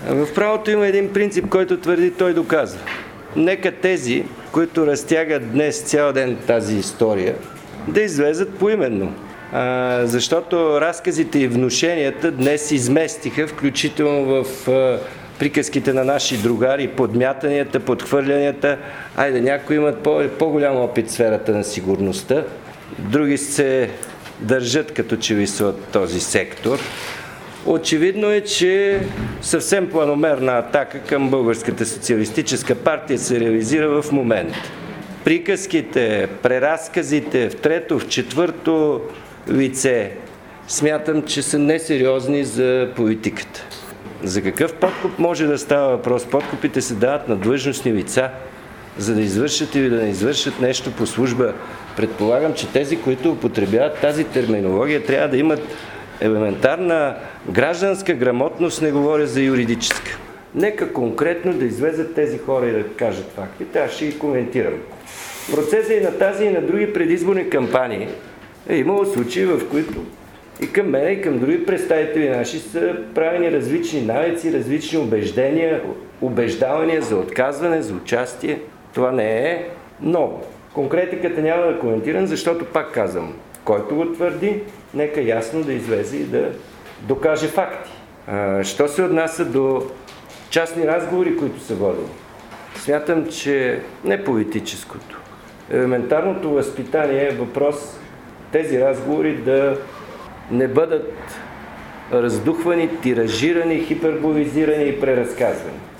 В правото има един принцип, който твърди, той доказва. Нека тези, които разтягат днес цял ден тази история, да излезат поименно. Защото разказите и внушенията днес изместиха, включително в приказките на наши другари, подмятанията, подхвърлянията. Айде, някои имат по-голям опит в сферата на сигурността, други се държат като че ли са от този сектор. Очевидно е, че съвсем планомерна атака към Българската социалистическа партия се реализира в момента. Приказките, преразказите в трето, в четвърто лице смятам, че са несериозни за политиката. За какъв подкуп може да става въпрос? Подкупите се дават на длъжностни лица, за да извършат или да не извършат нещо по служба. Предполагам, че тези, които употребяват тази терминология, трябва да имат елементарна гражданска грамотност, не говоря за юридическа. Нека конкретно да излезат тези хора и да кажат фактите, аз ще ги коментирам. В процеса и на тази и на други предизборни кампании е имало случаи, в които и към мен, и към други представители наши са правени различни навици, различни убеждения, убеждавания за отказване, за участие. Това не е ново. Конкретиката няма да коментирам, защото пак казвам, който го твърди, нека ясно да излезе и да докаже факти. Що се отнася до частни разговори, които са водили? Смятам, че не политическото. Елементарното възпитание е въпрос тези разговори да не бъдат раздухвани, тиражирани, хиперболизирани и преразказвани.